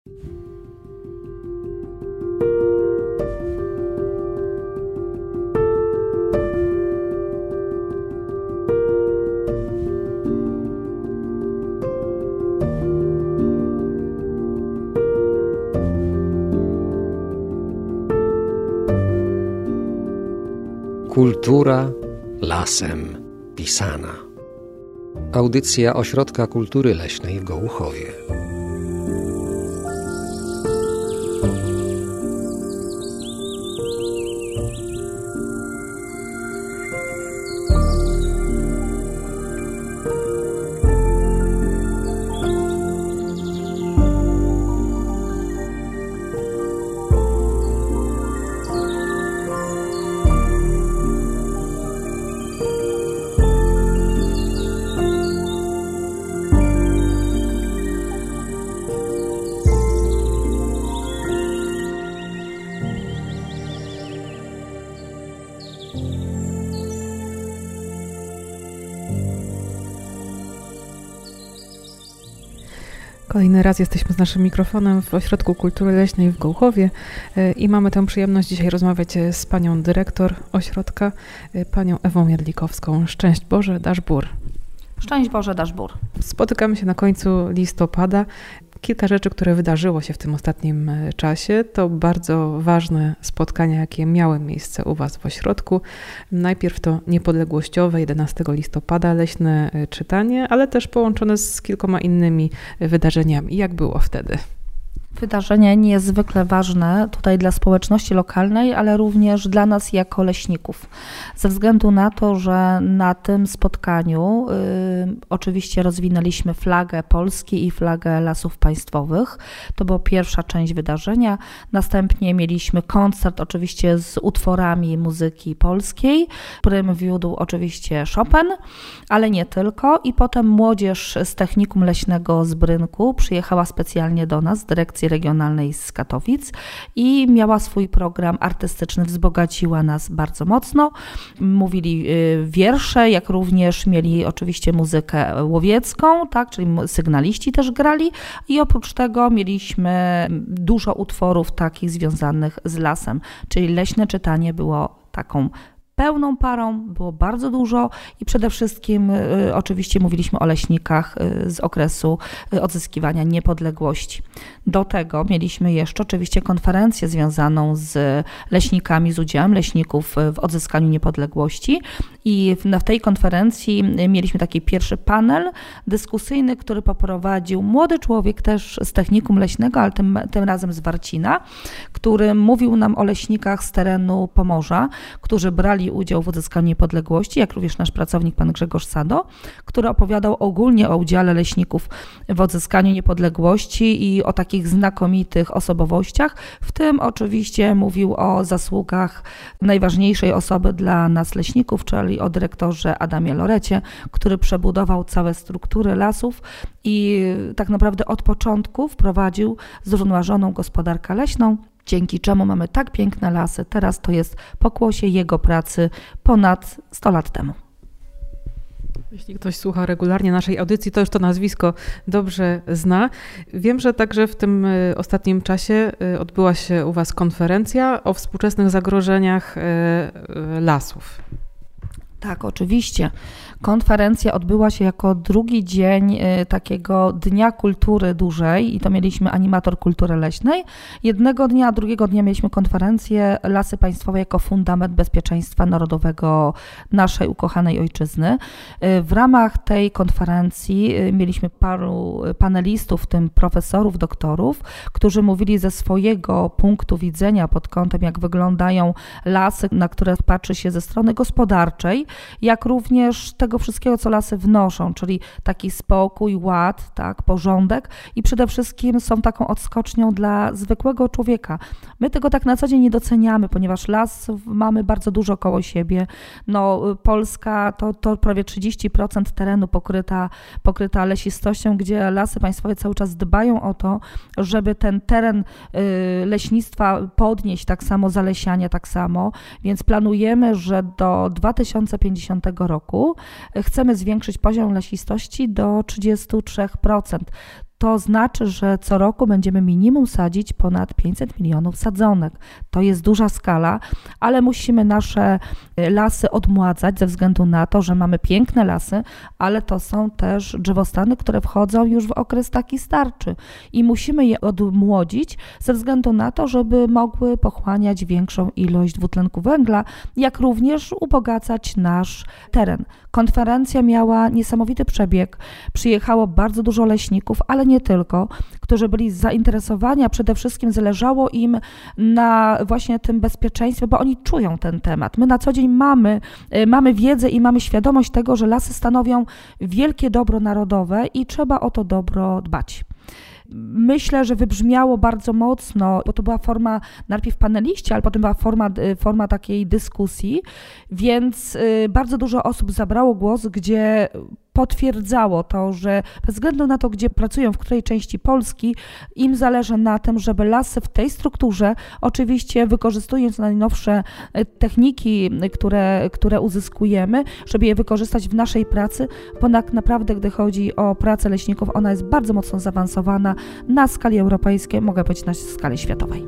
Kultura lasem pisana. Audycja Ośrodka Kultury Leśnej w Gołuchowie. Kolejny raz jesteśmy z naszym mikrofonem w Ośrodku Kultury Leśnej w Gołuchowie i mamy tę przyjemność dzisiaj rozmawiać z panią dyrektor ośrodka, panią Ewą Jedlikowską. Szczęść Boże, dasz bór. Szczęść Boże, dasz bór. Spotykamy się na końcu listopada. Kilka rzeczy, które wydarzyło się w tym ostatnim czasie, to bardzo ważne spotkania, jakie miały miejsce u Was w ośrodku. Najpierw to niepodległościowe, 11 listopada, leśne czytanie, ale też połączone z kilkoma innymi wydarzeniami. Jak było wtedy? Wydarzenie niezwykle ważne tutaj dla społeczności lokalnej, ale również dla nas jako leśników. Ze względu na to, że na tym spotkaniu oczywiście rozwinęliśmy flagę Polski i flagę Lasów Państwowych. To była pierwsza część wydarzenia. Następnie mieliśmy koncert oczywiście z utworami muzyki polskiej, którym wiódł oczywiście Chopin, ale nie tylko. I potem młodzież z Technikum Leśnego z Brynku przyjechała specjalnie do nas, z dyrekcji regionalnej z Katowic i miała swój program artystyczny, wzbogaciła nas bardzo mocno. Mówili wiersze, jak również mieli oczywiście muzykę łowiecką, tak, czyli sygnaliści też grali i oprócz tego mieliśmy dużo utworów takich związanych z lasem, czyli leśne czytanie było taką pełną parą, było bardzo dużo i przede wszystkim oczywiście mówiliśmy o leśnikach z okresu odzyskiwania niepodległości. Do tego mieliśmy jeszcze oczywiście konferencję związaną z leśnikami, z udziałem leśników w odzyskaniu niepodległości i w tej konferencji mieliśmy taki pierwszy panel dyskusyjny, który poprowadził młody człowiek też z Technikum Leśnego, ale tym razem z Warcina, który mówił nam o leśnikach z terenu Pomorza, którzy brali udział w odzyskaniu niepodległości, jak również nasz pracownik pan Grzegorz Sado, który opowiadał ogólnie o udziale leśników w odzyskaniu niepodległości i o takich znakomitych osobowościach, w tym oczywiście mówił o zasługach najważniejszej osoby dla nas leśników, czyli o dyrektorze Adamie Lorecie, który przebudował całe struktury lasów i tak naprawdę od początku wprowadził zrównoważoną gospodarkę leśną, dzięki czemu mamy tak piękne lasy. Teraz to jest pokłosie jego pracy ponad 100 lat temu. Jeśli ktoś słucha regularnie naszej audycji, to już to nazwisko dobrze zna. Wiem, że także w tym ostatnim czasie odbyła się u Was konferencja o współczesnych zagrożeniach lasów. Tak, oczywiście. Konferencja odbyła się jako drugi dzień takiego Dnia Kultury dużej i to mieliśmy animator kultury leśnej. Jednego dnia, a drugiego dnia mieliśmy konferencję Lasy Państwowe jako fundament bezpieczeństwa narodowego naszej ukochanej ojczyzny. W ramach tej konferencji mieliśmy paru panelistów, w tym profesorów, doktorów, którzy mówili ze swojego punktu widzenia pod kątem, jak wyglądają lasy, na które patrzy się ze strony gospodarczej, jak również tego wszystkiego, co lasy wnoszą, czyli taki spokój, ład, tak, porządek i przede wszystkim są taką odskocznią dla zwykłego człowieka. My tego tak na co dzień nie doceniamy, ponieważ lasów mamy bardzo dużo koło siebie. No, Polska to prawie 30% terenu pokryta lesistością, gdzie Lasy Państwowe cały czas dbają o to, żeby ten teren leśnictwa podnieść, tak samo zalesiania, tak samo, więc planujemy, że do 2050 roku chcemy zwiększyć poziom lesistości do 33%. to znaczy, że co roku będziemy minimum sadzić ponad 500 milionów sadzonek. To jest duża skala, ale musimy nasze lasy odmładzać ze względu na to, że mamy piękne lasy, ale to są też drzewostany, które wchodzą już w okres taki starczy i musimy je odmłodzić ze względu na to, żeby mogły pochłaniać większą ilość dwutlenku węgla, jak również ubogacać nasz teren. Konferencja miała niesamowity przebieg, przyjechało bardzo dużo leśników, ale nie tylko, którzy byli zainteresowani, a przede wszystkim zależało im na właśnie tym bezpieczeństwie, bo oni czują ten temat. My na co dzień mamy wiedzę i mamy świadomość tego, że lasy stanowią wielkie dobro narodowe i trzeba o to dobro dbać. Myślę, że wybrzmiało bardzo mocno, bo to była forma najpierw paneliści, ale potem była forma takiej dyskusji, więc bardzo dużo osób zabrało głos, gdzie potwierdzało to, że bez względu na to, gdzie pracują, w której części Polski, im zależy na tym, żeby lasy w tej strukturze, oczywiście wykorzystując najnowsze techniki, które uzyskujemy, żeby je wykorzystać w naszej pracy, bo tak naprawdę, gdy chodzi o pracę leśników, ona jest bardzo mocno zaawansowana na skali europejskiej, mogę powiedzieć na skali światowej.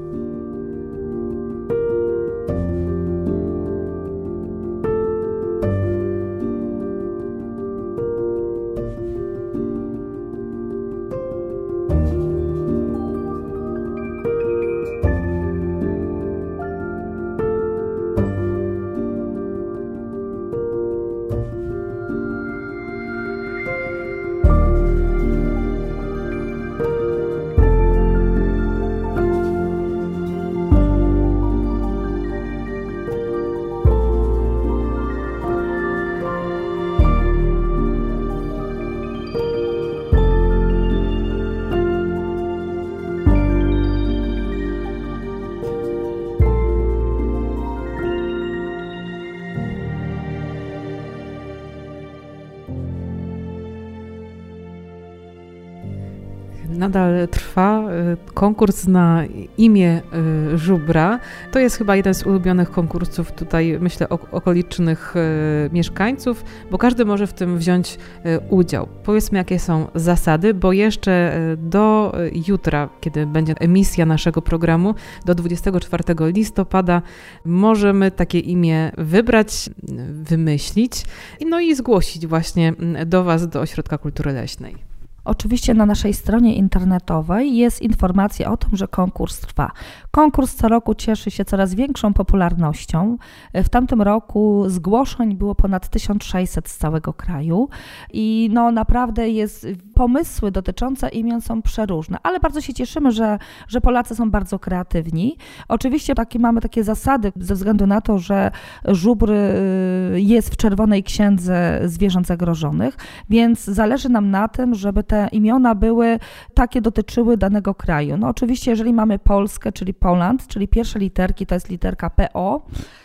Nadal trwa konkurs na imię żubra. To jest chyba jeden z ulubionych konkursów tutaj, myślę, okolicznych mieszkańców, bo każdy może w tym wziąć udział. Powiedzmy, jakie są zasady, bo jeszcze do jutra, kiedy będzie emisja naszego programu, do 24 listopada możemy takie imię wybrać, wymyślić, no i zgłosić właśnie do Was, do Ośrodka Kultury Leśnej. Oczywiście na naszej stronie internetowej jest informacja o tym, że konkurs trwa. Konkurs co roku cieszy się coraz większą popularnością. W tamtym roku zgłoszeń było ponad 1600 z całego kraju i naprawdę pomysły dotyczące imion są przeróżne, ale bardzo się cieszymy, że Polacy są bardzo kreatywni. Oczywiście mamy takie zasady ze względu na to, że żubr jest w Czerwonej Księdze Zwierząt Zagrożonych, więc zależy nam na tym, żeby te imiona dotyczyły danego kraju. Oczywiście, jeżeli mamy Polskę, czyli Poland, czyli pierwsze literki to jest literka PO,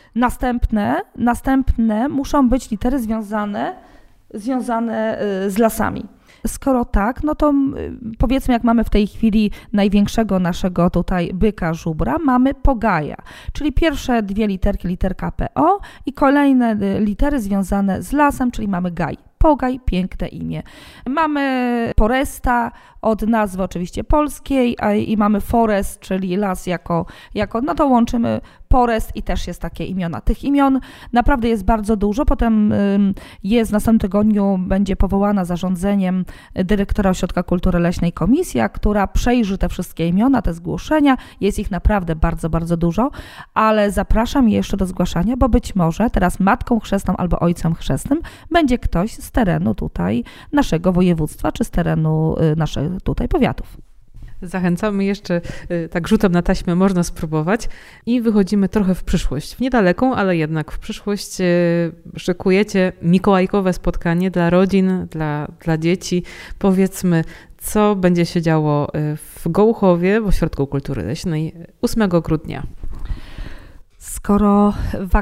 następne muszą być litery związane z lasami. Skoro tak, to powiedzmy, jak mamy w tej chwili największego naszego tutaj byka żubra, mamy Pogaja, czyli pierwsze dwie literki, literka PO i kolejne litery związane z lasem, czyli mamy Gaj. Pogaj, piękne imię. Mamy Foresta od nazwy oczywiście polskiej i mamy Forest, czyli las to łączymy Forest i też jest takie imiona. Tych imion naprawdę jest bardzo dużo. Potem w następnym tygodniu będzie powołana zarządzeniem dyrektora Ośrodka Kultury Leśnej komisja, która przejrzy te wszystkie imiona, te zgłoszenia. Jest ich naprawdę bardzo, bardzo dużo, ale zapraszam jeszcze do zgłaszania, bo być może teraz matką chrzestną albo ojcem chrzestnym będzie ktoś z terenu tutaj naszego województwa, czy z terenu naszych tutaj powiatów. Zachęcamy jeszcze, tak rzutem na taśmę można spróbować i wychodzimy trochę w przyszłość, w niedaleką, ale jednak w przyszłość. Szykujecie mikołajkowe spotkanie dla rodzin, dla dzieci. Powiedzmy, co będzie się działo w Gołuchowie, w Ośrodku Kultury Leśnej 8 grudnia. Skoro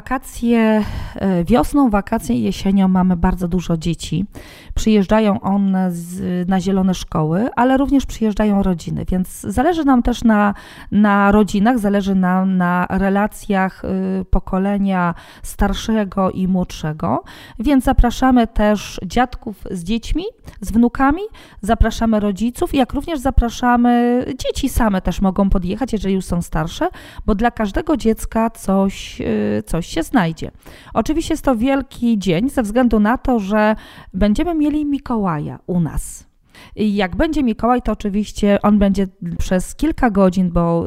wiosną, wakacje i jesienią mamy bardzo dużo dzieci, przyjeżdżają one na zielone szkoły, ale również przyjeżdżają rodziny, więc zależy nam też na rodzinach, zależy nam na relacjach pokolenia starszego i młodszego, więc zapraszamy też dziadków z dziećmi, z wnukami, zapraszamy rodziców, jak również zapraszamy dzieci same też mogą podjechać, jeżeli już są starsze, bo dla każdego dziecka coś się znajdzie. Oczywiście jest to wielki dzień ze względu na to, że będziemy mieli Mikołaja u nas. I jak będzie Mikołaj, to oczywiście on będzie przez kilka godzin, bo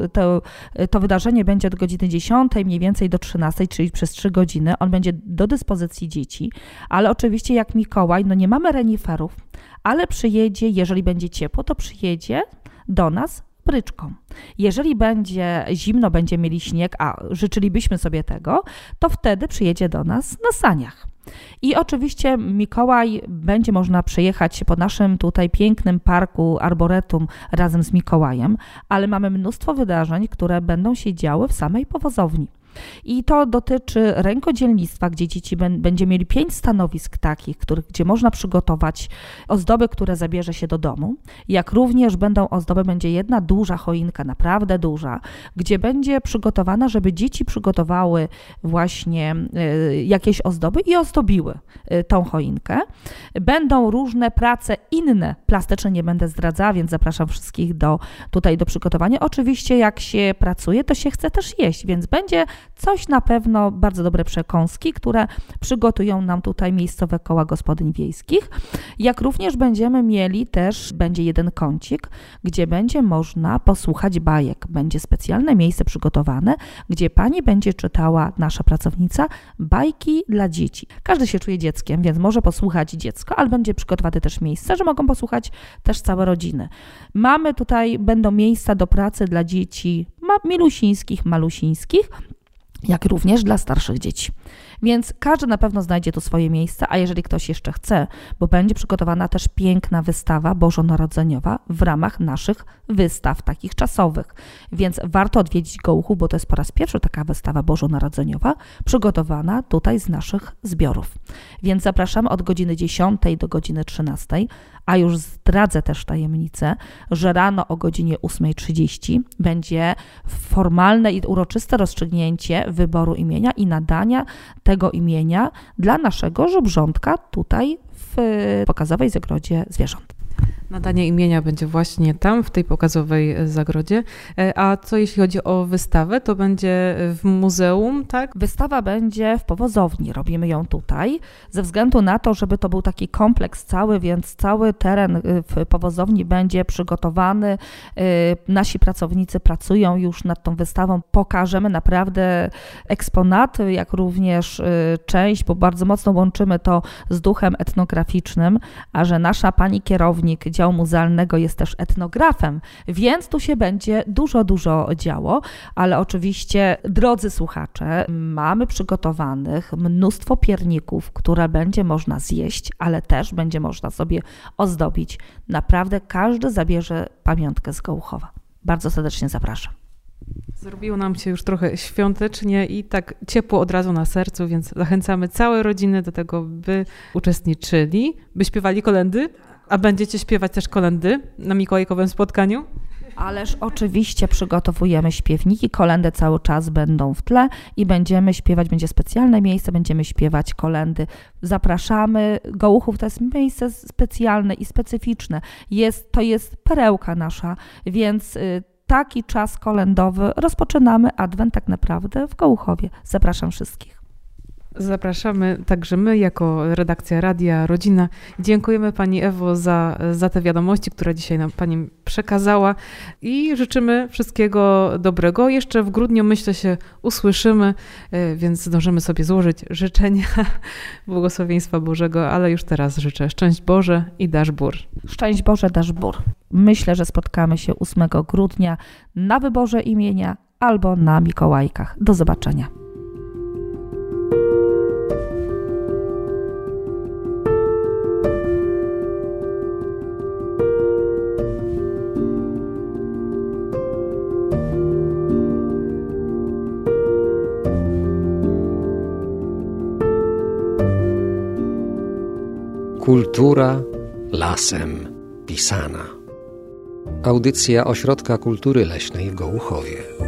to wydarzenie będzie od godziny 10 mniej więcej do 13, czyli przez 3 godziny. On będzie do dyspozycji dzieci, ale oczywiście jak Mikołaj, nie mamy reniferów, ale przyjedzie, jeżeli będzie ciepło, to przyjedzie do nas bryczką. Jeżeli będzie zimno, będziemy mieli śnieg, a życzylibyśmy sobie tego, to wtedy przyjedzie do nas na saniach. I oczywiście Mikołaj będzie można przejechać po naszym tutaj pięknym parku Arboretum razem z Mikołajem, ale mamy mnóstwo wydarzeń, które będą się działy w samej powozowni. I to dotyczy rękodzielnictwa, gdzie dzieci będzie mieli 5 stanowisk takich, gdzie można przygotować ozdoby, które zabierze się do domu. Jak również będą ozdoby, będzie jedna duża choinka, naprawdę duża, gdzie będzie przygotowana, żeby dzieci przygotowały właśnie jakieś ozdoby i ozdobiły tą choinkę. Będą różne prace inne, plastyczne nie będę zdradzała, więc zapraszam wszystkich tutaj do przygotowania. Oczywiście jak się pracuje, to się chce też jeść, więc będzie coś na pewno, bardzo dobre przekąski, które przygotują nam tutaj miejscowe koła gospodyń wiejskich. Jak również będziemy mieli będzie jeden kącik, gdzie będzie można posłuchać bajek. Będzie specjalne miejsce przygotowane, gdzie pani będzie czytała, nasza pracownica, bajki dla dzieci. Każdy się czuje dzieckiem, więc może posłuchać dziecko, ale będzie przygotowane też miejsce, że mogą posłuchać też całe rodziny. Będą miejsca do pracy dla dzieci milusińskich, malusińskich, jak również dla starszych dzieci. Więc każdy na pewno znajdzie tu swoje miejsce, a jeżeli ktoś jeszcze chce, bo będzie przygotowana też piękna wystawa bożonarodzeniowa w ramach naszych wystaw takich czasowych. Więc warto odwiedzić Gołuchów, bo to jest po raz pierwszy taka wystawa bożonarodzeniowa przygotowana tutaj z naszych zbiorów. Więc zapraszamy od godziny 10 do godziny 13, a już zdradzę też tajemnicę, że rano o godzinie 8:30 będzie formalne i uroczyste rozstrzygnięcie wyboru imienia i nadania tego imienia dla naszego żubrzątka tutaj w pokazowej zagrodzie zwierząt. Nadanie imienia będzie właśnie tam, w tej pokazowej zagrodzie. A co jeśli chodzi o wystawę, to będzie w muzeum, tak? Wystawa będzie w powozowni, robimy ją tutaj, ze względu na to, żeby to był taki kompleks cały, więc cały teren w powozowni będzie przygotowany. Nasi pracownicy pracują już nad tą wystawą. Pokażemy naprawdę eksponaty, jak również część, bo bardzo mocno łączymy to z duchem etnograficznym, a że nasza pani kierownik działu muzealnego jest też etnografem, więc tu się będzie dużo działo, ale oczywiście, drodzy słuchacze, mamy przygotowanych mnóstwo pierników, które będzie można zjeść, ale też będzie można sobie ozdobić. Naprawdę każdy zabierze pamiątkę z Gołuchowa. Bardzo serdecznie zapraszam. Zrobiło nam się już trochę świątecznie i tak ciepło od razu na sercu, więc zachęcamy całe rodziny do tego, by uczestniczyli, by śpiewali kolędy. A będziecie śpiewać też kolędy na mikołajkowym spotkaniu? Ależ oczywiście przygotowujemy śpiewniki, kolędy cały czas będą w tle i będziemy śpiewać, będzie specjalne miejsce, będziemy śpiewać kolędy. Zapraszamy, Gołuchów to jest miejsce specjalne i specyficzne, to jest perełka nasza, więc taki czas kolędowy rozpoczynamy adwent tak naprawdę w Gołuchowie. Zapraszam wszystkich. Zapraszamy także my jako redakcja Radia Rodzina. Dziękujemy Pani Ewo za te wiadomości, które dzisiaj nam Pani przekazała i życzymy wszystkiego dobrego. Jeszcze w grudniu myślę się usłyszymy, więc zdążymy sobie złożyć życzenia błogosławieństwa Bożego, ale już teraz życzę szczęść Boże i dasz bór. Szczęść Boże, dasz bór. Myślę, że spotkamy się 8 grudnia na wyborze imienia albo na Mikołajkach. Do zobaczenia. Kultura lasem pisana. Audycja Ośrodka Kultury Leśnej w Gołuchowie.